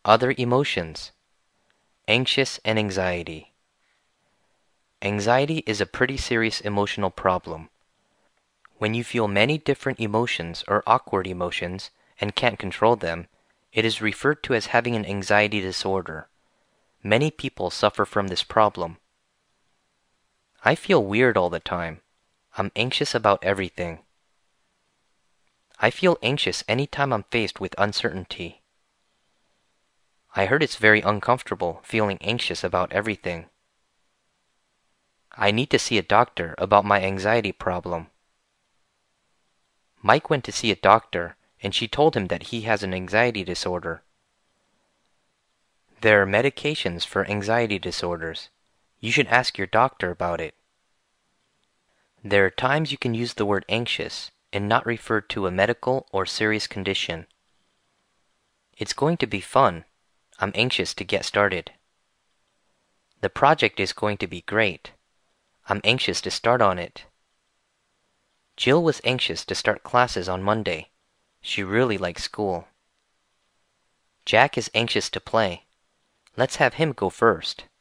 Other emotions. Anxious and anxiety. Anxiety is a pretty serious emotional problem. When you feel many different emotions or awkward emotions and can't control them, it is referred to as having an anxiety disorder. Many people suffer from this problem. I feel weird all the time. I'm anxious about everything. I feel anxious anytime I'm faced with uncertainty. I heard it's very uncomfortable feeling anxious about everything. I need to see a doctor about my anxiety problem. Mike went to see a doctor, and she told him that he has an anxiety disorder. There are medications for anxiety disorders. You should ask your doctor about it. There are times you can use the word anxious and not refer to a medical or serious condition. It's going to be fun. I'm anxious to get started. The project is going to be great. I'm anxious to start on it. Jill was anxious to start classes on Monday. She really likes school. Jack is anxious to play. Let's have him go first.